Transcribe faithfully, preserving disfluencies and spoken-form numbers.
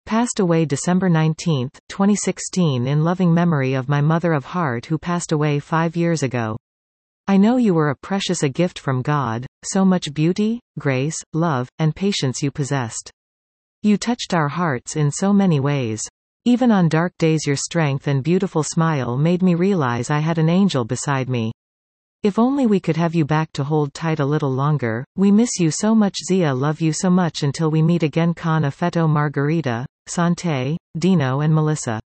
Passed away December nineteenth, twenty sixteen, in loving memory of my mother of heart who passed away five years ago. I know you were a precious a gift from God, so much beauty, grace, love, and patience you possessed. You touched our hearts in so many ways. Even on dark days your strength and beautiful smile made me realize I had an angel beside me. If only we could have you back to hold tight a little longer. We miss you so much. Zia, love you so much until we meet again. Con affetto Margarita, Sante, Dino and Melissa.